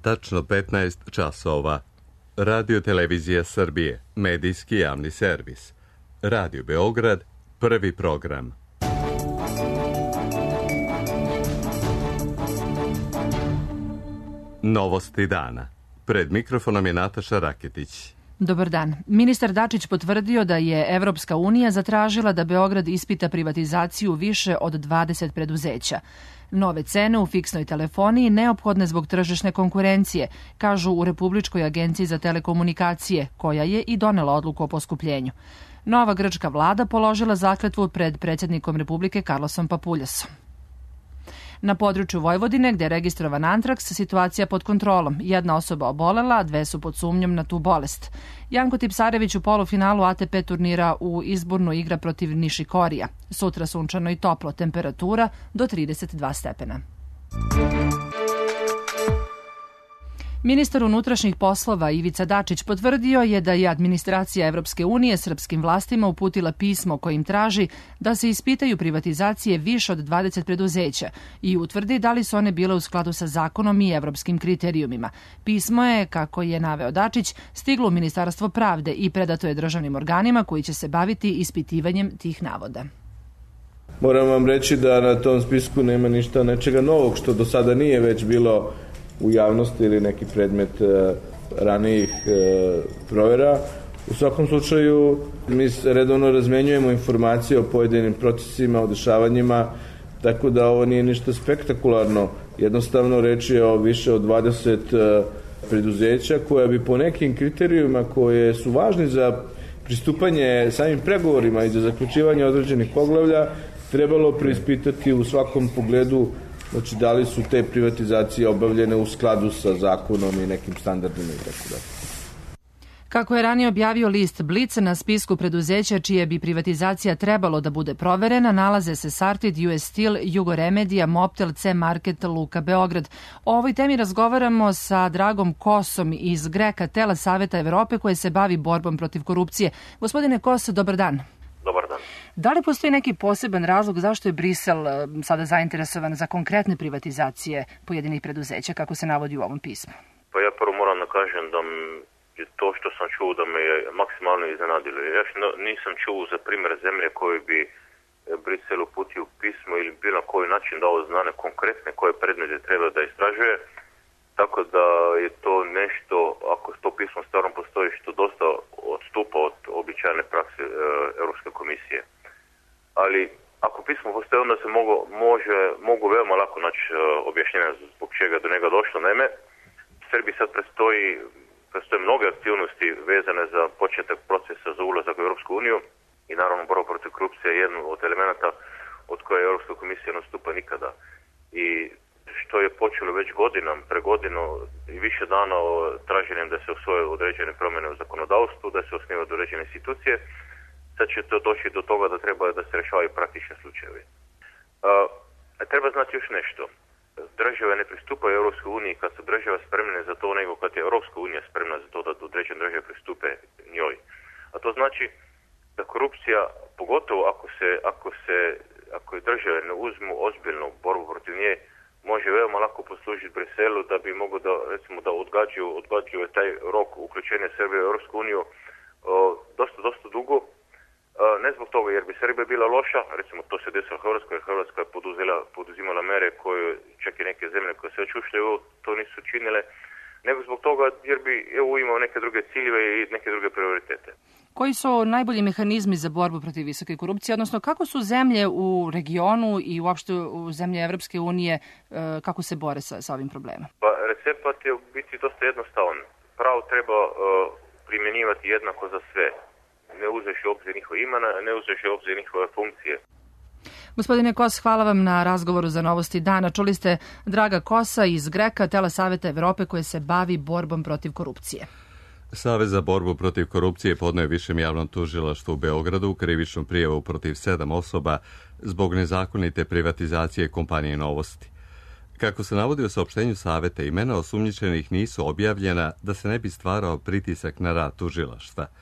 tačno 15 časova. Radio Televizija Srbije, medijski javni servis. Radio Beograd, prvi program. Novosti dana. Pred mikrofonom je Nataša Raketić. Dobar dan. Ministar Dačić potvrdio da je Evropska unija zatražila da Beograd ispita privatizaciju više od 20 preduzeća. Nove cene u fiksnoj telefoniji neophodne zbog tržišne konkurencije, kažu u Republičkoj agenciji za telekomunikacije, koja je i donela odluku o poskupljenju. Nova grčka vlada položila zakletvu pred predsjednikom Republike Karlosom Papuljasom. Na području Vojvodine, gde je registrovan antraks, situacija pod kontrolom. Jedna osoba obolela, a 2 su pod sumnjom na tu bolest. Janko Tipsarević u polufinalu ATP turnira u Izbornu igra protiv Nišikorija. Sutra sunčano i toplo, temperatura do 32 stepena. Ministar unutrašnjih poslova Ivica Dačić potvrdio je da je administracija Evropske unije srpskim vlastima uputila pismo kojim traži da se ispitaju privatizacije više od 20 preduzeća i utvrdi da li su one bile u skladu sa zakonom i evropskim kriterijumima. Pismo je, kako je naveo Dačić, stiglo u Ministarstvo pravde i predato je državnim organima koji će se baviti ispitivanjem tih navoda. Moram vam reći da na tom spisku nema ništa nečega novog što do sada nije već bilo u javnosti ili neki predmet ranijih provjera. U svakom slučaju mi redovno razmenjujemo informacije o pojedinim procesima, o dešavanjima, tako da ovo nije ništa spektakularno. Jednostavno reč je o više od 20 preduzeća koja bi po nekim kriterijima koje su važni za pristupanje samim pregovorima i za zaključivanje određenih poglavlja trebalo preispitati u svakom pogledu. Znači, da li su te privatizacije obavljene u skladu sa zakonom i nekim standardima i tako da. Kako je ranije objavio list Blic, na spisku preduzeća čije bi privatizacija trebalo da bude proverena nalaze se Sartid, US Steel, Jugoremedija, Moptel, C-Market, Luka Beograd. O ovoj temi razgovaramo sa Dragom Kosom iz GREKA, tela Saveta Evrope koje se bavi borbom protiv korupcije. Gospodine Kos, dobar dan. Dobar dan. Da li postoji neki poseban razlog zašto je Brisel sada zainteresovan za konkretne privatizacije pojedinih preduzeća, kako se navodi u ovom pismu? Pa ja prvo moram da kažem da je to što sam čuo da me je maksimalno iznenadilo. Ja nisam čuo za primjer zemlje koji bi Brisel uputio pismo ili bilo na koji način dao znane konkretne koje predmete treba da istražuje. Tako da je to nešto, ako to pismo stvarno postoji, što dosta odstupa od običajne prakse Europske komisije. Ali ako pismo postoji, onda se mogu veoma lako naći objašnjenja zbog čega do njega došlo. Naime, Srbiji sad predstoje mnoge aktivnosti vezane za početak procesa za ulazak u Europsku uniju i naravno borba protiv korupcije je jedan od elemenata od koje Europska komisija nastupa nikada. I što je počelo već pre godinu i više dana traženjem da se usvoje određene promjene u zakonodavstvu, da se osnivaju određene institucije, sad će to doći do toga da treba da se rješavaju praktični slučajevi. Treba znati još nešto. Države ne pristupaju Europskoj uniji kad su države spremne za to, nego kad je Europska unija spremna za to da određene države pristupe njoj. A to znači da korupcija, pogotovo ako je države ne uzmu ozbiljnu borbu protiv nje, može veoma lako poslužiti Briselu da bi mogo da, recimo, da odgađuje taj rok uključenja Srbije u Europsku uniju dosta dugo. Ne zbog toga jer bi Srbija bila loša, recimo to se desilo Hrvatskoj, jer Hrvatska je poduzimala mere koje čak i neke zemlje koje se već ušle to nisu činile, nego zbog toga jer bi EU imao neke druge ciljeve i neke druge prioritete. Koji su najbolji mehanizmi za borbu protiv visoke korupcije, odnosno kako su zemlje u regionu i uopšte u zemlje Evropske unije, kako se bore sa ovim problemom? Pa recept je u biti dosta jednostavan. Pravo treba primjenjivati jednako za sve. Ne uzevši obzir njihove imena, ne uzevši obzir njihove funkcije. Gospodine Kos, hvala vam na razgovoru za Novosti dana. Čuli ste Draga Kosa iz GREKA, tela Saveta Evrope koje se bavi borbom protiv korupcije. Savez za borbu protiv korupcije podneo je Višem javnom tužilaštvu u Beogradu krivičnu prijavu protiv 7 osoba zbog nezakonite privatizacije kompanije Novosti. Kako se navodi u saopštenju Saveta, imena osumnjičenih nisu objavljena da se ne bi stvarao pritisak na rad tužilaštva.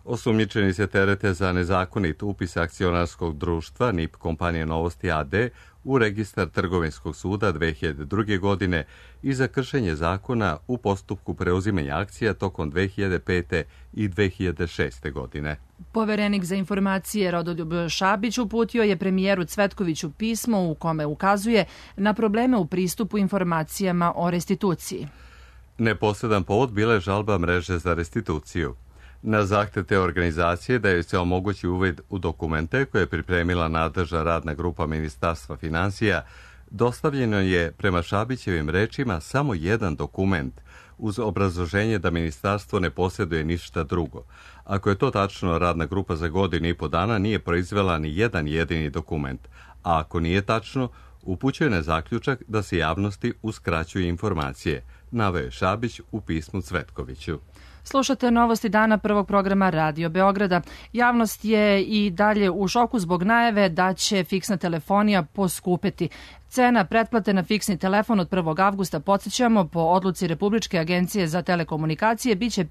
Osumnjičeni se terete za nezakonit upis akcionarskog društva NIP kompanije Novosti AD u registar Trgovinskog suda 2002. godine i za kršenje zakona u postupku preuzimanja akcija tokom 2005. i 2006. godine. Poverenik za informacije Rodoljub Šabić uputio je premijeru Cvetkoviću pismo u kome ukazuje na probleme u pristupu informacijama o restituciji. Neposredan povod bila je žalba mreže za restituciju. Na zahtev te organizacije da joj se omogući uvid u dokumente koje je pripremila nadležna radna grupa Ministarstva financija, dostavljeno je prema Šabićevim rečima samo jedan dokument, uz obrazloženje da ministarstvo ne posjeduje ništa drugo. Ako je to tačno, radna grupa za godinu i po dana nije proizvela ni jedan jedini dokument, a ako nije tačno, upućuje na zaključak da se javnosti uskraćuju informacije, naveo je Šabić u pismu Cvetkoviću. Slušate novosti dana prvog programa Radio Beograda. Javnost je i dalje u šoku zbog najave da će fiksna telefonija poskupeti. Cena pretplate na fiksni telefon od 1. avgusta, podsjećamo, po odluci Republičke agencije za telekomunikacije, biće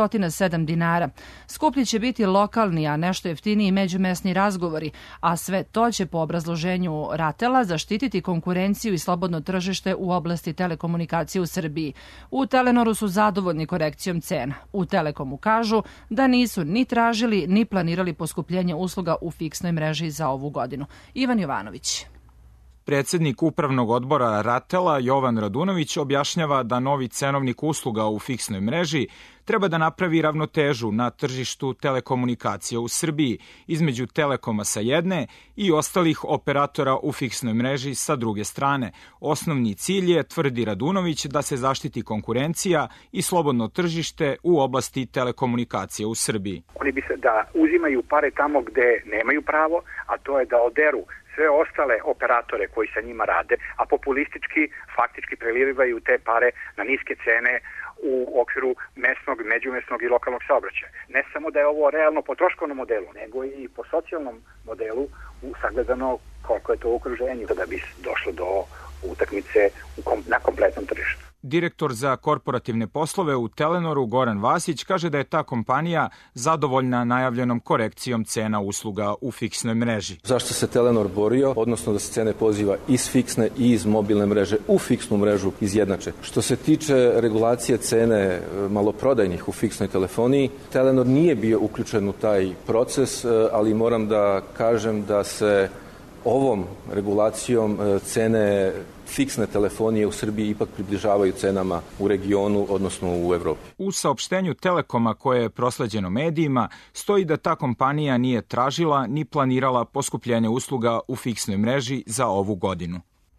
507 dinara. Skuplji će biti lokalni, a nešto jeftiniji međumesni razgovori, a sve to će po obrazloženju RATEL-a zaštititi konkurenciju i slobodno tržište u oblasti telekomunikacije u Srbiji. U Telenoru su zadovoljni korekcijom cena. U Telekomu kažu da nisu ni tražili ni planirali poskupljenje usluga u fiksnoj mreži za ovu godinu. Ivan Jovanović. Predsednik Upravnog odbora RATEL-a Jovan Radunović objašnjava da novi cenovnik usluga u fiksnoj mreži treba da napravi ravnotežu na tržištu telekomunikacija u Srbiji između Telekoma sa jedne i ostalih operatora u fiksnoj mreži sa druge strane. Osnovni cilj je, tvrdi Radunović, da se zaštiti konkurencija i slobodno tržište u oblasti telekomunikacija u Srbiji. Oni bi se da uzimaju pare tamo gde nemaju pravo, a to je da oderu sve ostale operatore koji sa njima rade, a populistički faktički prelivaju te pare na niske cene u okviru mesnog, međumesnog i lokalnog saobraćaja. Ne samo da je ovo realno po troškovnom modelu, nego i po socijalnom modelu sagledano koliko je to u okruženju da bi došlo do utakmice na kompletnom tržištu. Direktor za korporativne poslove u Telenoru Goran Vasić kaže da je ta kompanija zadovoljna najavljenom korekcijom cena usluga u fiksnoj mreži. Zašto se Telenor borio, odnosno da se cene poziva iz fiksne i iz mobilne mreže u fiksnu mrežu izjednače. Što se tiče regulacije cene maloprodajnih u fiksnoj telefoniji, Telenor nije bio uključen u taj proces, ali moram da kažem da se ovom regulacijom cene fiksne telefonije u Srbiji ipak približavaju cenama u regionu, odnosno u Evropi. U saopštenju Telekoma koje je prosleđeno medijima stoji da ta kompanija nije tražila ni planirala poskupljenje usluga u fiksnoj mreži za ovu godinu.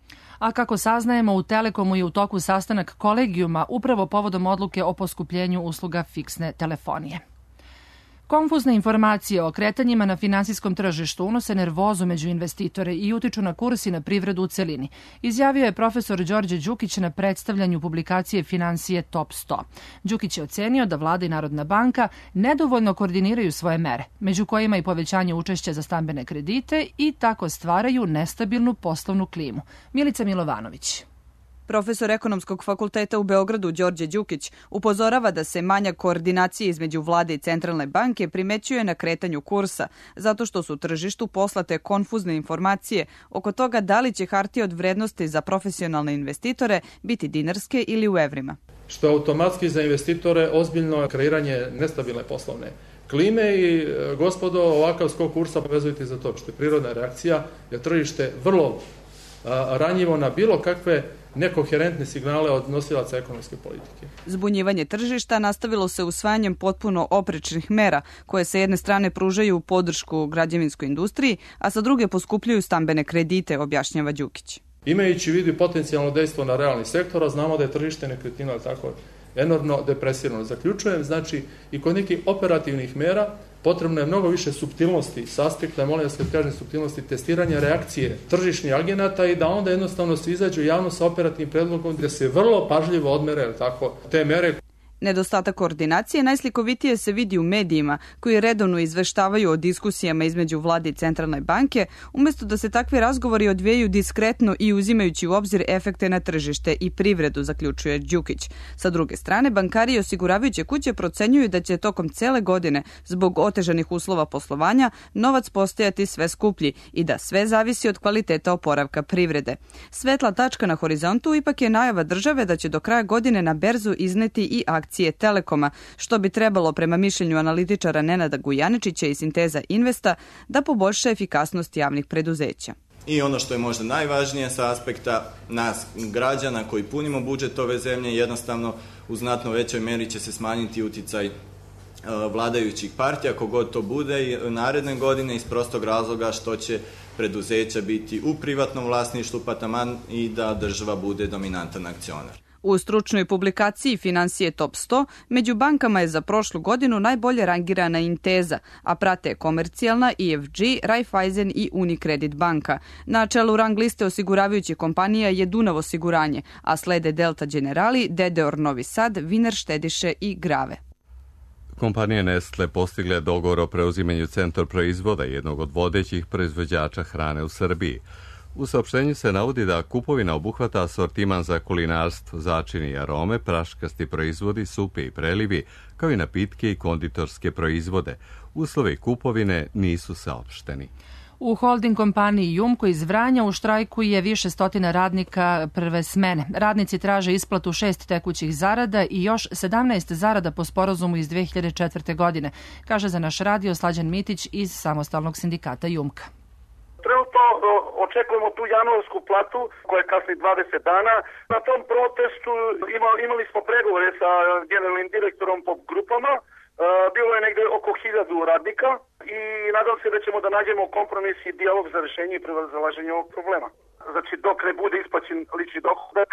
A kako saznajemo, u Telekomu je u toku sastanak kolegijuma upravo povodom odluke o poskupljenju usluga fiksne telefonije. Konfuzne informacije o kretanjima na finansijskom tržištu unose nervozu među investitore i utiču na kurs i na privredu u celini, izjavio je profesor Đorđe Đukić na predstavljanju publikacije Finansije Top 100. Đukić je ocenio da Vlada i Narodna banka nedovoljno koordiniraju svoje mere, među kojima i povećanje učešća za stambene kredite i tako stvaraju nestabilnu poslovnu klimu. Milica Milovanović. Profesor Ekonomskog fakulteta u Beogradu Đorđe Đukić upozorava da se manjak koordinacije između Vlade i Centralne banke primećuje na kretanju kursa, zato što su tržištu poslate konfuzne informacije oko toga da li će hartije od vrednosti za profesionalne investitore biti dinarske ili u evrima. Što automatski za investitore ozbiljno kreiranje nestabilne poslovne klime i gospodo, ovakav skok kursa povezujete za to što je prirodna reakcija, jer tržište vrlo ranjivo na bilo kakve nekoherentne signale od nosilaca ekonomske politike. Zbunjivanje tržišta nastavilo se usvajanjem potpuno oprečnih mera koje sa jedne strane pružaju podršku građevinskoj industriji, a sa druge poskupljuju stambene kredite, objašnjava Đukić. Imajući u vidu potencijalno dejstvo na realni sektor, znamo da je tržište nekretnina tako enormno depresirano. Zaključujem, znači, i kod nekih operativnih mera potrebno je mnogo više suptilnosti s aspekta, molim vas kad kažem suptilnosti, testiranja reakcije tržišnih agenata i da onda jednostavno se izađu javno sa operativnim predlogom gde se vrlo pažljivo odmere te mere. Nedostatak koordinacije najslikovitije se vidi u medijima koji redovno izveštavaju o diskusijama između vlade i centralne banke, umjesto da se takvi razgovori odvijaju diskretno i uzimajući u obzir efekte na tržište i privredu, zaključuje Đukić. Sa druge strane, bankari i osiguravajuće kuće procenjuju da će tokom cele godine, zbog otežanih uslova poslovanja, novac postajati sve skuplji i da sve zavisi od kvaliteta oporavka privrede. Svetla tačka na horizontu ipak je najava države da će do kraja godine na berzu izneti i akcije Telekoma, što bi trebalo prema mišljenju analitičara Nenada Gujaničića i Sinteza Investa da poboljša efikasnost javnih preduzeća. I ono što je možda najvažnije sa aspekta nas građana koji punimo budžet ove zemlje, jednostavno u znatno većoj meri će se smanjiti uticaj vladajućih partija, kogod to bude i naredne godine iz prostog razloga što će preduzeća biti u privatnom vlasništvu, pa taman i da država bude dominantan akcionar. U stručnoj publikaciji Financije Top 100 među bankama je za prošlu godinu najbolje rangirana Intesa, a prate Komercijalna, EFG, Raiffeisen i Unicredit banka. Na čelu rang liste osiguravajućih kompanija je Dunav osiguranje, a slede Delta Generali, Dedeor Novi Sad, Viner štediše i Grave. Kompanije Nestle postigle dogovor o preuzimanju Centar proizvoda, jednog od vodećih proizvođača hrane u Srbiji. U saopštenju se navodi da kupovina obuhvata asortiman za kulinarstvo, začini i arome, praškasti proizvodi, supe i prelivi, kao i napitke i konditorske proizvode. Uslovi kupovine nisu saopšteni. U holding kompaniji Jumko iz Vranja u štrajku je više stotina radnika prve smene. Radnici traže isplatu 6 tekućih zarada i još 17 zarada po sporazumu iz 2004. godine, kaže za naš radio Slađan Mitić iz samostalnog sindikata Jumka. Trenutno očekujemo tu januarsku platu koja kasni 20 dana. Na tom protestu imali smo pregovore sa generalnim direktorom po grupama. Bilo je negdje oko 1000 radnika i nadam se da ćemo da nađemo kompromis i dijalog za rješenje i prevazalaženje ovog problema. Znači, dok ne bude isplaćen lični dohodak,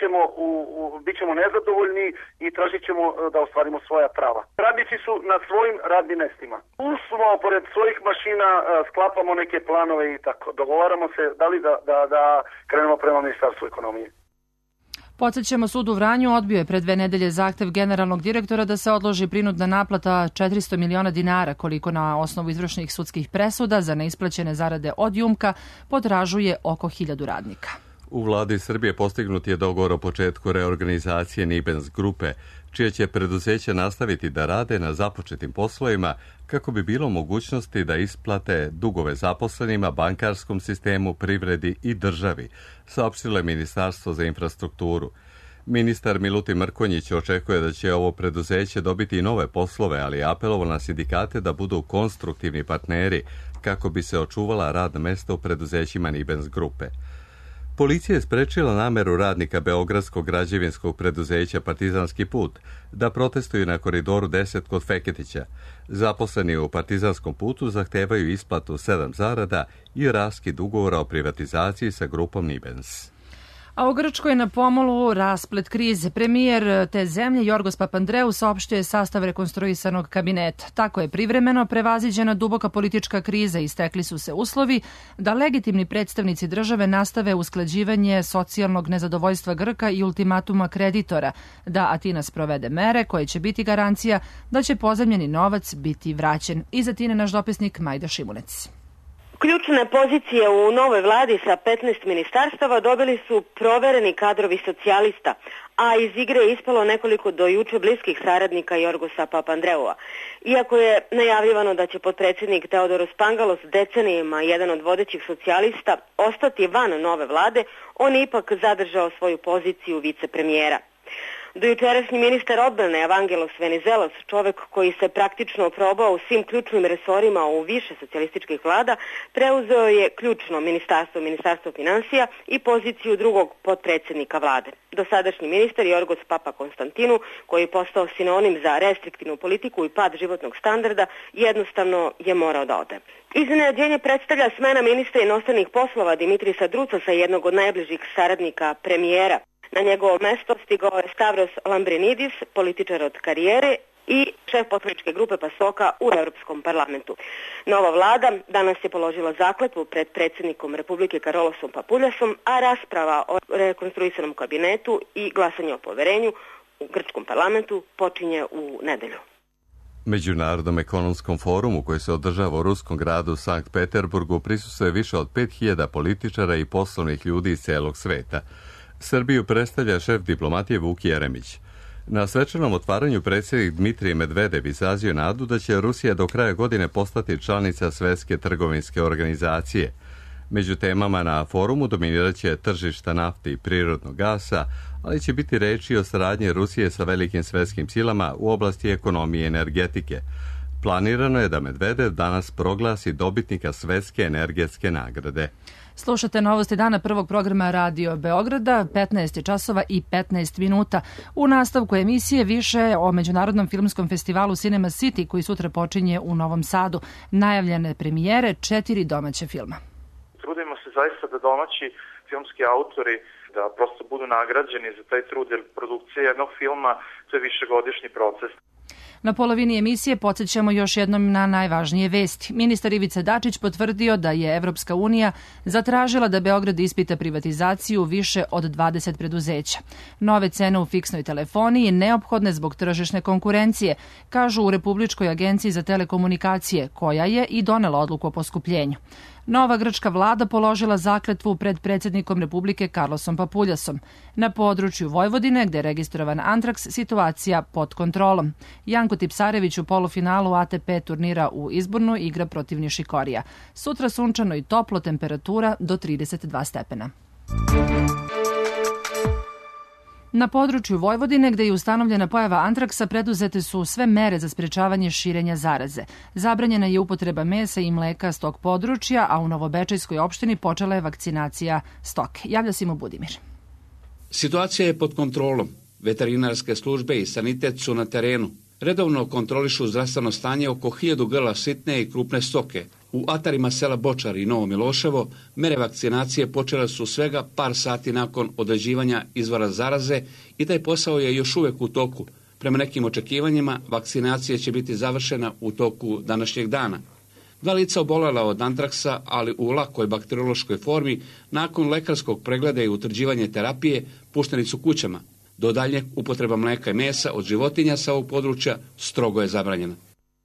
bit ćemo nezadovoljni i tražit ćemo da ostvarimo svoja prava. Radnici su na svojim radnim mestima. Tu smo, pored svojih mašina, sklapamo neke planove i tako. Dogovaramo se da li da krenemo prema Ministarstvu ekonomije. Podsjećamo, sud u Vranju odbio je pre 2 nedelje zahtev generalnog direktora da se odloži prinudna naplata 400 miliona dinara, koliko na osnovu izvršnih sudskih presuda za neisplaćene zarade od Jumka potražuje oko 1000 radnika. U vladi Srbije postignut je dogovor o početku reorganizacije Nibens grupe, čije će preduzeće nastaviti da rade na započetim poslovima kako bi bilo mogućnosti da isplate dugove zaposlenima, bankarskom sistemu, privredi i državi, saopštilo je Ministarstvo za infrastrukturu. Ministar Milutin Mrkonjić očekuje da će ovo preduzeće dobiti i nove poslove, ali je apelovao na sindikate da budu konstruktivni partneri kako bi se očuvala radna mesta u preduzećima Nibens grupe. Policija je sprečila nameru radnika Beogradskog građevinskog preduzeća Partizanski put da protestuju na koridoru 10 kod Feketića. Zaposleni u Partizanskom putu zahtevaju isplatu 7 zarada i raskid ugovora o privatizaciji sa grupom Nibens. A u Grčkoj je na pomolu rasplet krize. Premijer te zemlje Jorgos Papandreou saopštio je sastav rekonstruisanog kabineta. Tako je privremeno prevaziđena duboka politička kriza i stekli su se uslovi da legitimni predstavnici države nastave usklađivanje socijalnog nezadovoljstva Grka i ultimatuma kreditora, da Atina sprovede mere koje će biti garancija da će pozajmljeni novac biti vraćen. Iz Atine naš dopisnik Majda Šimunec. Ključne pozicije u novoj vladi sa 15 ministarstava dobili su provereni kadrovi socijalista, a iz igre je ispalo nekoliko do juče bliskih saradnika Jorgosa Papandreua. Iako je najavljivano da će potpredsjednik Teodoros Pangalos, decenijima jedan od vodećih socijalista, ostati van nove vlade, on je ipak zadržao svoju poziciju vicepremijera. Dojučerašnji ministar odbrane Evangelos Venizelos, čovek koji se praktično probao u svim ključnim resorima u više socijalističkih vlada, preuzeo je ključno ministarstvo finansija i poziciju drugog potpredsjednika vlade. Dosadašnji ministar Jorgos Papa Konstantinu, koji je postao sinonim za restriktivnu politiku i pad životnog standarda, jednostavno je morao da ode. Iznenađenje predstavlja smena ministra inostranih poslova Dimitrisa Drucasa, jednog od najbližih saradnika premijera. Na njegovo mesto stigao je Stavros Lambrinidis, političar od karijere i šef poslaničke grupe PASOK-a u Europskom parlamentu. Nova vlada danas je položila zakletvu pred predsjednikom Republike Karolosom Papuljasom, a rasprava o rekonstruisanom kabinetu i glasanje o poverenju u grčkom parlamentu počinje u nedelju. Međunarodnom ekonomskom forumu koji se održava u ruskom gradu Sankt Peterburgu prisustvuje više od 5000 političara i poslovnih ljudi iz celog sveta. Srbiju predstavlja šef diplomatije Vuk Jeremić. Na svečanom otvaranju predsjednik Dmitrij Medvedev izrazio nadu da će Rusija do kraja godine postati članica Svjetske trgovinske organizacije. Među temama na forumu dominirat će tržišta nafte i prirodnog gasa, ali će biti reči o saradnji Rusije sa velikim svjetskim silama u oblasti ekonomije i energetike. Planirano je da Medvedev danas proglasi dobitnika Svjetske energetske nagrade. Slušate novosti dana prvog programa Radio Beograda, 15 časova i 15 minuta. U nastavku emisije više o Međunarodnom filmskom festivalu Cinema City koji sutra počinje u Novom Sadu. Najavljene premijere 4 domaće filma. Trudimo se zaista da domaći filmski autori da prosto budu nagrađeni za taj trud, jer produkcija jednog filma to je višegodišnji proces. Na polovini emisije podsjećamo još jednom na najvažnije vesti. Ministar Ivica Dačić potvrdio da je Evropska unija zatražila da Beograd ispita privatizaciju više od 20 preduzeća. Nove cene u fiksnoj telefoniji neophodne zbog tržišne konkurencije, kažu u Republičkoj agenciji za telekomunikacije, koja je i donela odluku o poskupljenju. Nova grčka vlada položila zakletvu pred predsjednikom Republike Karlosom Papuljasom. Na području Vojvodine, gde je registrovan antraks, situacija pod kontrolom. Janko Tipsarević u polufinalu ATP turnira u Izbornu igra protiv Nišikorija. Sutra sunčano i toplo, temperatura do 32 stepena. Na području Vojvodine, gde je ustanovljena pojava antraksa, preduzete su sve mere za sprečavanje širenja zaraze. Zabranjena je upotreba mesa i mleka s tog područja, a u Novobečejskoj opštini počela je vakcinacija stoke. Javlja Simo Budimir. Situacija je pod kontrolom. Veterinarske službe i sanitet su na terenu. Redovno kontrolišu zdravstveno stanje oko 1000 grla sitne i krupne stoke. U atarima sela Bočar i Novo Miloševo mere vakcinacije počele su svega par sati nakon određivanja izvora zaraze i taj posao je još uvek u toku. Prema nekim očekivanjima, vakcinacija će biti završena u toku današnjeg dana. 2 lica obolela od antraksa, ali u lakoj bakteriološkoj formi, nakon lekarskog pregleda i utvrđivanja terapije, pušteni su kućama. Do daljnjeg upotreba mleka i mesa od životinja sa ovog područja strogo je zabranjena.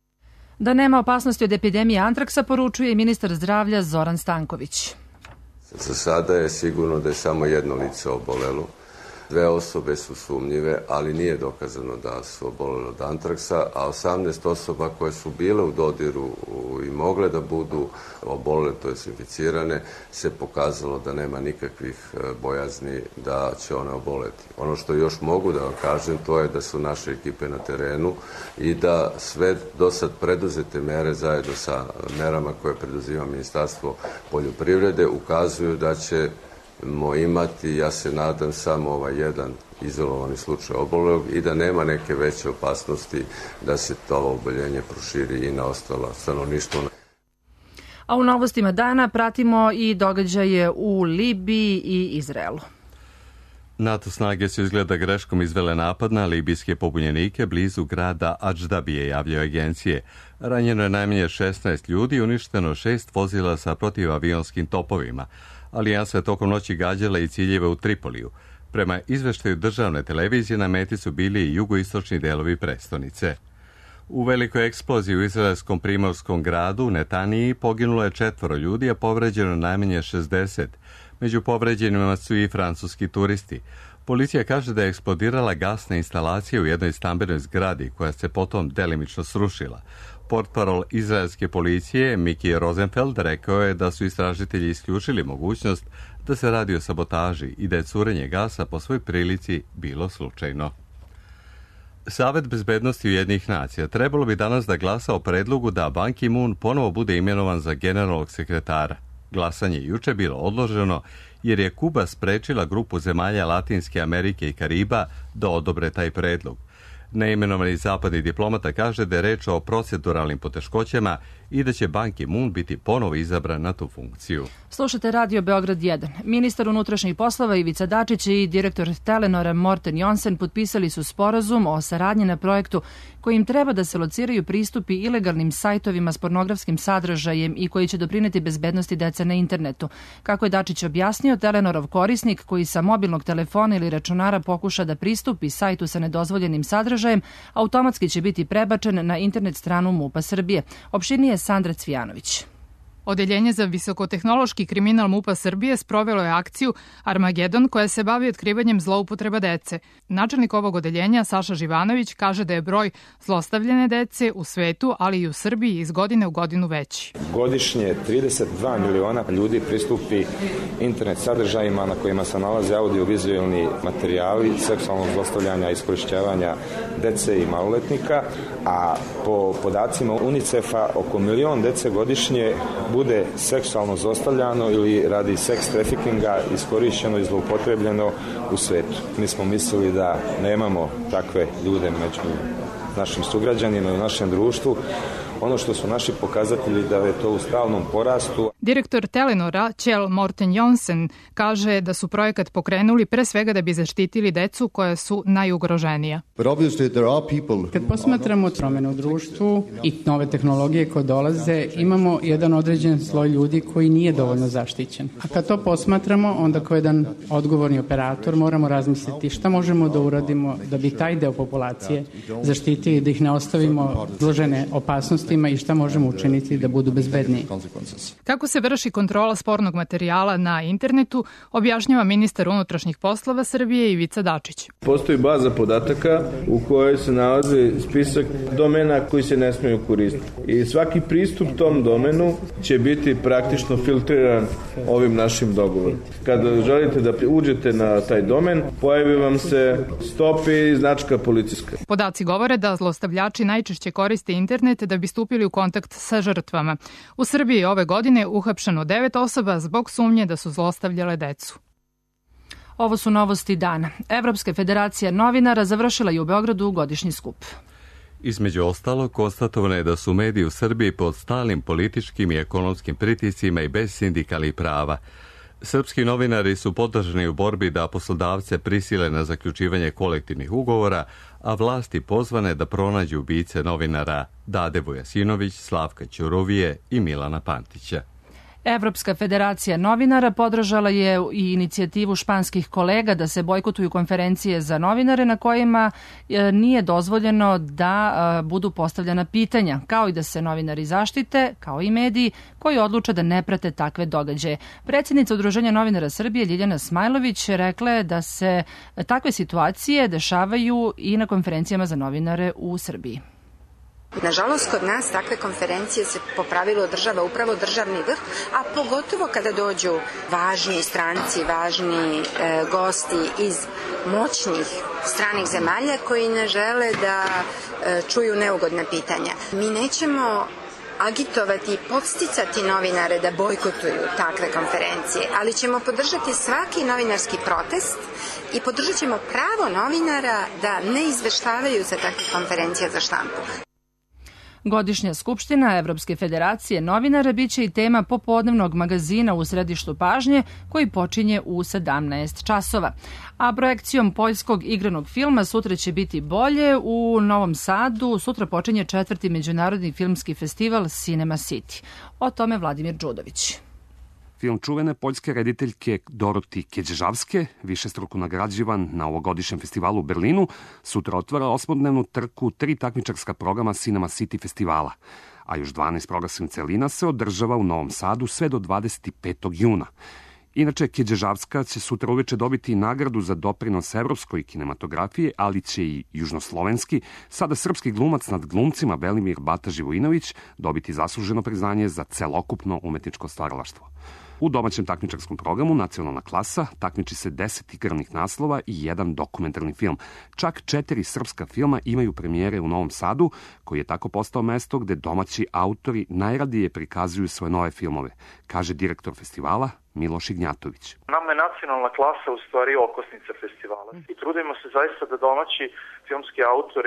Da nema opasnosti od epidemije antraksa, poručuje i ministar zdravlja Zoran Stanković. Za sada je sigurno da je samo jedno lice obolelo. 2 osobe su sumnjive, ali nije dokazano da su obolele od antraksa, a 18 osoba koje su bile u dodiru i mogle da budu obolele, to je inficirane, se pokazalo da nema nikakvih bojazni da će one oboleti. Ono što još mogu da vam kažem, to je da su naše ekipe na terenu i da sve do sad preduzete mere zajedno sa merama koje preduzima Ministarstvo poljoprivrede ukazuju da ćemo imati, ja se nadam, samo ovaj jedan izolovani slučaj obolelog i da nema neke veće opasnosti da se to oboljenje proširi i na ostalo stanovništvo. A u novostima dana pratimo i događaje u Libiji i Izraelu. NATO snage su izgleda greškom izvele napad na libijske pobunjenike blizu grada Adždabije, javljaju agencije. Ranjeno je najmanje 16 ljudi i uništeno 6 vozila sa protivavionskim topovima. Alijansa je tokom noći gađala i ciljeve u Tripoliju. Prema izveštaju državne televizije na meti su bili i jugoistočni delovi prestonice. U velikoj eksploziji u izraelskom primorskom gradu Netaniji poginulo je 4 ljudi, a povređeno najmanje 60. Među povređenima su i francuski turisti. Policija kaže da je eksplodirala gasna instalacija u jednoj stambenoj zgradi koja se potom delimično srušila. Portparol izraelske policije Miki Rosenfeld rekao je da su istražitelji isključili mogućnost da se radi o sabotaži i da je curenje gasa po svoj prilici bilo slučajno. Savet bezbednosti Ujedinjenih nacija trebalo bi danas da glasa o predlogu da Ban Ki-moon ponovo bude imenovan za generalnog sekretara. Glasanje je juče bilo odloženo jer je Kuba sprečila grupu zemalja Latinske Amerike i Kariba da odobre taj predlog. Neimenovani zapadni diplomata kaže da je reč o proceduralnim poteškoćama i da će Ban Ki-moon biti ponovo izabran na tu funkciju. Slušate Radio Beograd 1. Ministar unutrašnjih poslova Ivica Dačić i direktor Telenora Morten Jonsen potpisali su sporazum o saradnji na projektu kojim treba da se lociraju pristupi ilegalnim sajtovima s pornografskim sadržajem i koji će doprineti bezbednosti dece na internetu. Kako je Dačić objasnio, Telenorov korisnik koji sa mobilnog telefona ili računara pokuša da pristupi sajtu sa nedozvoljenim sadržajem, automatski će biti prebačen na internet stranu MUP-a Srbije. Opširnije Sandra Cvijanović. Odeljenje za visokotehnološki kriminal MUP-a Srbije sprovelo je akciju Armagedon koja se bavi otkrivanjem zloupotreba dece. Načelnik ovog odeljenja Saša Živanović kaže da je broj zlostavljene dece u svetu, ali i u Srbiji iz godine u godinu veći. Godišnje 32 miliona ljudi pristupi internet sadržajima na kojima se nalaze audio-vizualni materijali seksualnog zlostavljanja i iskorišćavanja dece i maloletnika, a po podacima UNICEF-a oko milion dece godišnje bude seksualno zlostavljano ili radi seks trafikinga iskorišćeno i zloupotrebljeno u svetu. Mi smo mislili da nemamo takve ljude među našim sugrađanima i u našem društvu. Ono što su naši pokazatelji da je to u stalnom porastu. Direktor Telenora, Kjell Morten Jonsen, kaže da su projekat pokrenuli pre svega da bi zaštitili decu koja su najugroženija. Kad posmatramo promene u društvu i nove tehnologije koje dolaze, imamo jedan određen sloj ljudi koji nije dovoljno zaštićen. A kad to posmatramo, onda kao jedan odgovorni operator moramo razmisliti šta možemo da uradimo da bi taj deo populacije zaštitili, da ih ne ostavimo izložene opasnosti i šta možemo učiniti da budu bezbedniji. Kako se vrši kontrola spornog materijala na internetu, objašnjava ministar unutrašnjih poslova Srbije Ivica Dačić. Postoji baza podataka u kojoj se nalazi spisak domena koji se ne smiju koristiti. I svaki pristup tom domenu će biti praktično filtriran ovim našim dogovorom. Kada želite da uđete na taj domen, pojavi vam se stop i značka policijska. Podaci govore da zlostavljači najčešće koriste internet da bi stupili u kontakt sa žrtvama. U Srbiji je ove godine uhapšeno 9 osoba zbog sumnje da su zlostavljale decu. Ovo su novosti dana. Evropska federacija novinara završila je u Beogradu godišnji skup. Između ostalog, konstatovano je da su mediji u Srbiji pod stalnim političkim i ekonomskim pritiscima i bez sindikalnih prava. Srpski novinari su podržani u borbi da poslodavce prisile na zaključivanje kolektivnih ugovora, a vlasti pozvane da pronađu ubice novinara Dade Vujasinović, Slavka Ćurovije i Milana Pantića. Evropska federacija novinara podržala je i inicijativu španskih kolega da se bojkotuju konferencije za novinare na kojima nije dozvoljeno da budu postavljena pitanja, kao i da se novinari zaštite, kao i mediji koji odluče da ne prate takve događaje. Predsjednica Udruženja novinara Srbije Ljiljana Smajlović rekla je da se takve situacije dešavaju i na konferencijama za novinare u Srbiji. Nažalost, kod nas takve konferencije se po pravilu održava upravo državni vrh, a pogotovo kada dođu važni stranci, važni gosti iz moćnih stranih zemalja koji ne žele da čuju neugodna pitanja. Mi nećemo agitovati i podsticati novinare da bojkotuju takve konferencije, ali ćemo podržati svaki novinarski protest i podržat ćemo pravo novinara da ne izveštavaju sa takvih konferencija za štampu. Godišnja skupština Evropske federacije novinara biće i tema popodnevnog magazina u središtu pažnje koji počinje u 17 časova. A projekcijom poljskog igranog filma sutra će biti bolje. U Novom Sadu sutra počinje 4. međunarodni filmski festival Cinema City. O tome Vladimir Đudović. Film čuvene poljske rediteljke Doroti Kjeđežavske, višestruko nagrađivan na ovogodišnjem festivalu u Berlinu, sutra otvara 8-dnevnu trku 3 takmičarska programa Cinema City festivala, a još 12 programskih celina se održava u Novom Sadu sve do 25. juna. Inače, Kjeđežavska će sutra uveče dobiti nagradu za doprinos evropskoj kinematografiji, ali će i južnoslovenski, sada srpski glumac nad glumcima Velimir Bata Živojinović dobiti zasluženo priznanje za celokupno umetničko stvaralaštvo. U domaćem takmičarskom programu Nacionalna klasa takmiči se 10 igranih naslova i 1 dokumentarni film. Čak 4 srpska filma imaju premijere u Novom Sadu, koji je tako postao mesto gde domaći autori najradije prikazuju svoje nove filmove, kaže direktor festivala Miloš Ignjatović. Nama je Nacionalna klasa u stvari okosnica festivala i trudimo se zaista da domaći filmski autori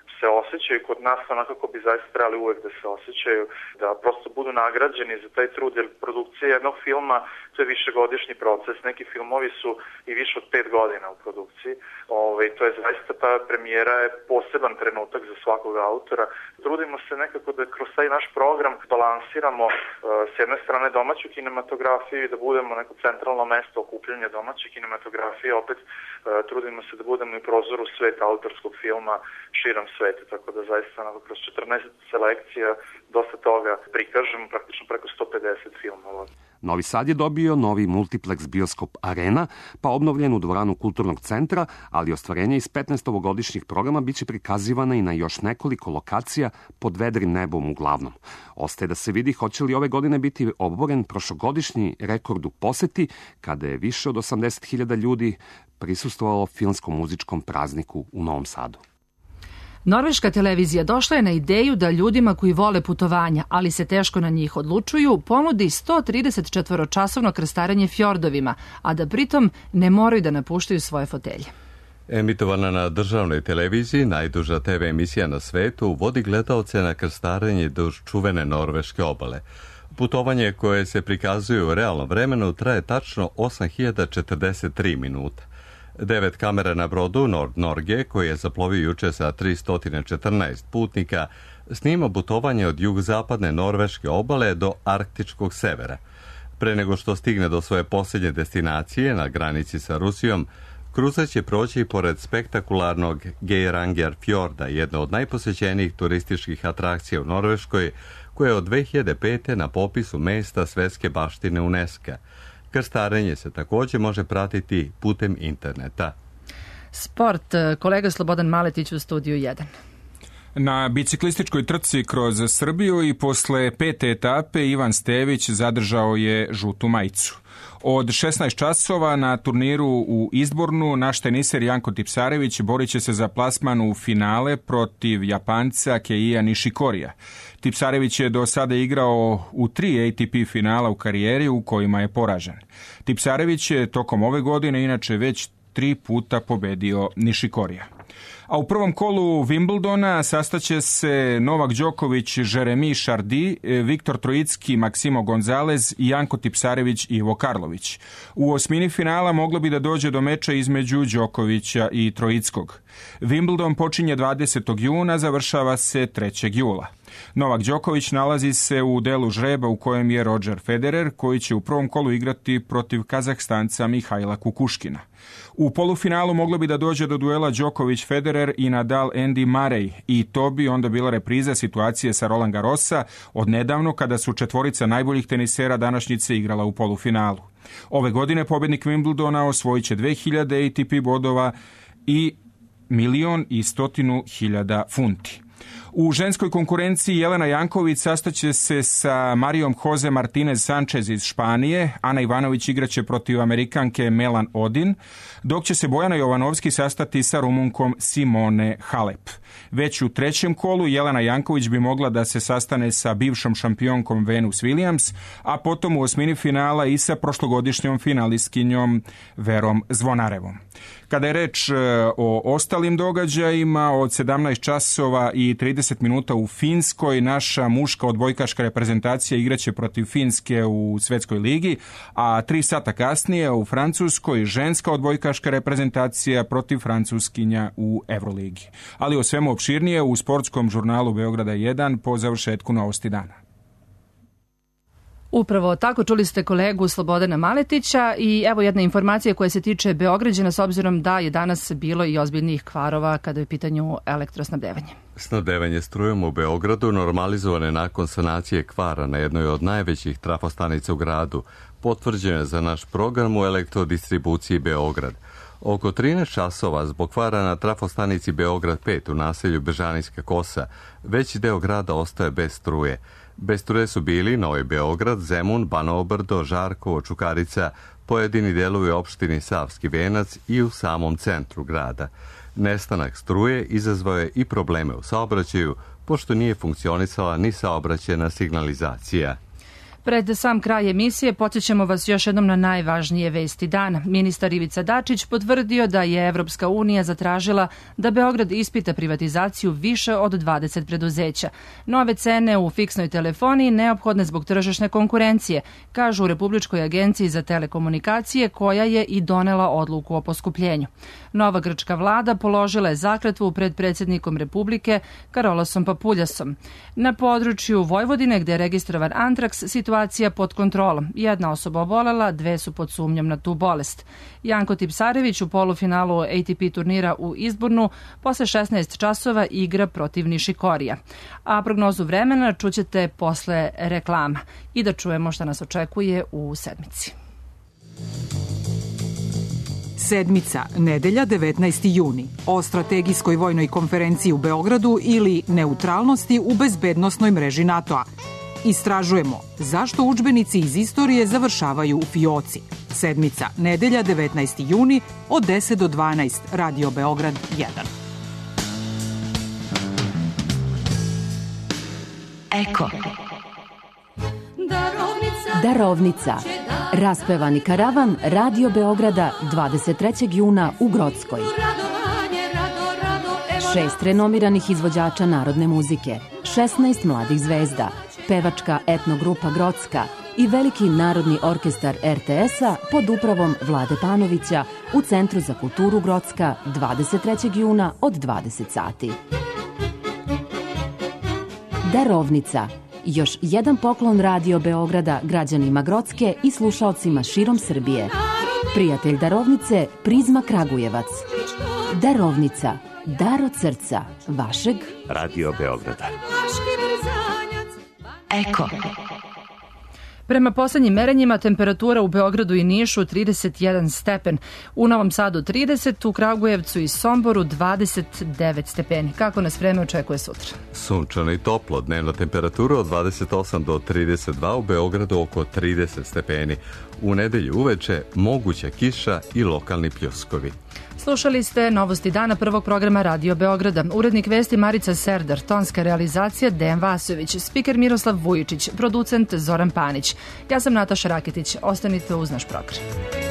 se osjećaju kod nas onako kako bi zaista trebali uvek da se osjećaju, da prosto budu nagrađeni za taj trud, jer produkcija jednog filma to je višegodišnji proces, neki filmovi su i više od 5 godina u produkciji, to je zaista ta premijera je poseban trenutak za svakog autora. Trudimo se nekako da kroz taj naš program balansiramo s jedne strane domaću kinematografiju i da budemo neko centralno mesto okupljanja domaće kinematografije, opet trudimo se da budemo i prozor u svet autorskog filma širom sveta, tako da zaista kroz 14 selekcija dosta toga prikažemo, praktično preko 150 filmova. Novi Sad je dobio novi multiplex bioskop Arena, pa obnovljenu dvoranu kulturnog centra, ali ostvarenje iz 15-godišnjih programa biće prikazivana i na još nekoliko lokacija pod vedrim nebom uglavnom. Ostaje da se vidi hoće li ove godine biti oboren prošlogodišnji rekord u poseti, kada je više od 80.000 ljudi prisustvovalo filmsko-muzičkom prazniku u Novom Sadu. Norveška televizija došla je na ideju da ljudima koji vole putovanja, ali se teško na njih odlučuju, ponudi 134-časovno krstarenje fjordovima, a da pritom ne moraju da napuštaju svoje fotelje. Emitovana na državnoj televiziji, najduža TV emisija na svetu, vodi gledaoce na krstarenje duž čuvene norveške obale. Putovanje koje se prikazuje u realnom vremenu traje tačno 8043 minuta. 9 kamera na brodu Nord Norge, koji je zaplovio juče sa 314 putnika, snima putovanje od jugozapadne norveške obale do arktičkog severa. Pre nego što stigne do svoje posljednje destinacije na granici sa Rusijom, kruzer će proći pored spektakularnog Geiranger fjorda, jedno od najposećenijih turističkih atrakcija u Norveškoj, koje je od 2005. na popisu mesta svetske baštine UNESCO-a. Krstarenje se također može pratiti putem interneta. Sport, kolega Slobodan Maletić u studiju 1. Na biciklističkoj trci kroz Srbiju i posle 5. etape Ivan Stević zadržao je žutu majicu. Od 16 časova na turniru u Izbornu naš teniser Janko Tipsarević borit će se za plasman u finale protiv Japanca Keija Nishikorija. Tipsarević je do sada igrao u 3 ATP finala u karijeri u kojima je poražen. Tipsarević je tokom ove godine inače već 3 puta pobedio Nishikorija. A u prvom kolu Wimbledona sastaće se Novak Đoković, Jeremy Chardy, Viktor Trojicki, Maksimo Gonzalez i Janko Tipsarević i Ivo Karlović. U osmini finala moglo bi da dođe do meča između Đokovića i Trojickog. Wimbledon počinje 20. juna, završava se 3. jula. Novak Đoković nalazi se u delu žreba u kojem je Roger Federer, koji će u prvom kolu igrati protiv Kazahstanca Mihajla Kukuškina. U polufinalu moglo bi da dođe do duela Đoković-Federer i Nadal-Andy Murray i to bi onda bila repriza situacije sa Roland Garrosa od nedavno kada su četvorica najboljih tenisera današnjice igrala u polufinalu. Ove godine pobednik Wimbledona osvojit će 2000 ATP bodova i 1.100.000 funti. U ženskoj konkurenciji Jelena Janković sastaće se sa Marijom Jose Martinez Sanchez iz Španije, Ana Ivanović igraće protiv Amerikanke Melan Odin, dok će se Bojana Jovanovski sastati sa Rumunkom Simone Halep. Već u trećem kolu Jelena Janković bi mogla da se sastane sa bivšom šampionkom Venus Williams, a potom u osmini finala i sa prošlogodišnjom finalistkinjom Verom Zvonarevom. Kada je reč o ostalim događajima, od 17 časova i 30 minuta u Finskoj naša muška odbojkaška reprezentacija igraće protiv Finske u Svetskoj ligi, a 3 sata kasnije u Francuskoj ženska odbojkaška reprezentacija protiv Francuskinja u Evroligi. Ali o svemu opširnije u sportskom žurnalu Beograda 1 po završetku novosti dana. Upravo tako, čuli ste kolegu Slobodana Maletića i evo jedna informacija koja se tiče Beograđana s obzirom da je danas bilo i ozbiljnih kvarova kada je u pitanju elektrosnabdevanje. Snabdevanje strujom u Beogradu normalizovane nakon sanacije kvara na jednoj od najvećih trafostanica u gradu, potvrđene za naš program u elektrodistribuciji Beograd. Oko 13 časova zbog kvara na trafostanici Beograd 5 u naselju Bežanijska Kosa, veći deo grada ostaje bez struje. Bez struje su bili Novi Beograd, Zemun, Banovo Brdo, Žarkovo, Čukarica, pojedini delovi opštini Savski Venac i u samom centru grada. Nestanak struje izazvao je i probleme u saobraćaju, pošto nije funkcionisala ni saobraćajna signalizacija. Pred sam kraj emisije podsjećamo vas još jednom na najvažnije vesti dana. Ministar Ivica Dačić potvrdio da je Evropska unija zatražila da Beograd ispita privatizaciju više od 20 preduzeća. Nove cene u fiksnoj telefoniji neophodne zbog tržišne konkurencije, kažu u Republičkoj agenciji za telekomunikacije, koja je i donela odluku o poskupljenju. Nova grčka vlada položila je zakletvu pred predsjednikom Republike Karolosom Papuljasom. Na području Vojvodine, gde je registrovan antraks, situacija pod kontrolom. Jedna osoba obolela, 2 su pod sumnjom na tu bolest. Janko Tipsarević u polufinalu ATP turnira u Izbornu posle 16 časova igra protiv Nišikorija. A prognozu vremena čućete posle reklama. I da čujemo šta nas očekuje u sedmici. Sedmica, nedelja 19. juni, o strategijskoj vojnoj konferenciji u Beogradu ili neutralnosti u bezbednosnoj mreži NATO-a. Istražujemo zašto udžbenici iz istorije završavaju u fioci. Sedmica, nedelja 19. juni od 10 do 12, Radio Beograd 1. Eko. Darovnica. Raspevani karavan Radio Beograda 23. juna u Grockoj. 6 renomiranih izvođača narodne muzike, 16 mladih zvezda, pevačka etnogrupa Grocka i veliki narodni orkestar RTS-a pod upravom Vlade Panovića u Centru za kulturu Grocka 23. juna od 20 sati. Darovnica. Još jedan poklon Radio Beograda građanima Grocke i slušaocima širom Srbije. Prijatelj darovnice Prizma Kragujevac. Darovnica. Dar od srca vašeg Radio Beograda. Eko. Prema poslednjim merenjima temperatura u Beogradu i Nišu 31 stepen, u Novom Sadu 30, u Kragujevcu i Somboru 29 stepeni. Kako nas vreme očekuje sutra? Sunčano i toplo, dnevna temperatura od 28 do 32, u Beogradu oko 30 stepeni. U nedelju uveče moguća kiša i lokalni pljuskovi. Slušali ste novosti dana prvog programa Radio Beograda. Urednik vesti Marica Serdar, tonska realizacija Dejan Vasović, spiker Miroslav Vujičić, producent Zoran Panić. Ja sam Nataša Raketić. Ostanite uz naš program.